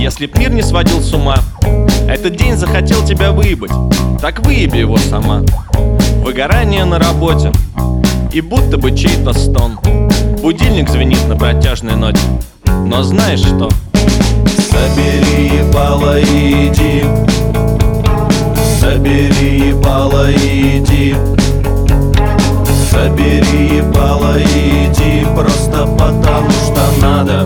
Если б мир не сводил с ума, этот день захотел тебя выебать, так выеби его сама. Выгорание на работе и будто бы чей-то стон. Будильник звенит на протяжной ноте, но знаешь что? Собери ебало и иди. Собери ебало и иди. Собери ебало и иди. Просто потому что надо.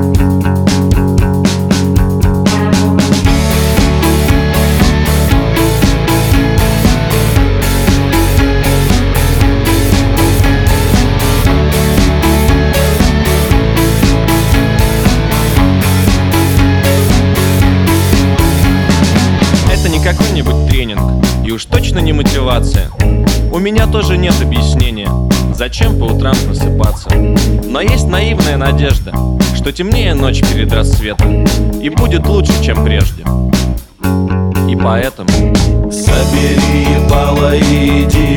Какой-нибудь тренинг, и уж точно не мотивация. У меня тоже нет объяснения, зачем по утрам просыпаться. Но есть наивная надежда, что темнее ночь перед рассветом, и будет лучше, чем прежде. И поэтому собери ебало и иди.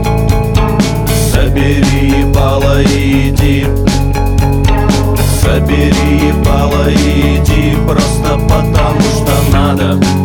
Собери ебало и иди. Собери ебало и иди. Просто потому что надо.